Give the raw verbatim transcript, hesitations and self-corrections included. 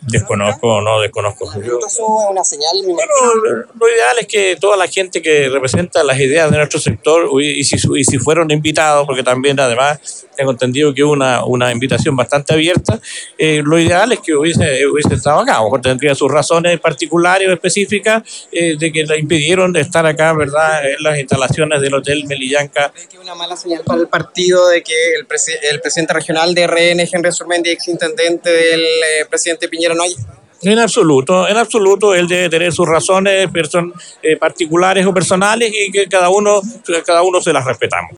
Desconozco, no desconozco. Yo- ¿Eso es una señal? Me Bueno, imagino. lo ideal es que toda la gente que representa las ideas de nuestro sector, y y si, su- y si fueron invitados, porque también además tengo entendido que hubo una, una invitación bastante abierta, eh, lo ideal es que hubiese, hubiese estado acá, o tendría sus razones particulares o específicas eh, de que le impidieron de estar acá, ¿verdad?, en las instalaciones del Hotel Melillanca. ¿Cree que es una mala señal para el partido de que el, presi- el presidente regional de R N, Henry Surmendi, ex intendente del eh, presidente Piñera, no haya? En absoluto, en absoluto, él debe tener sus razones person- eh, particulares o personales y que cada uno, cada uno se las respetamos.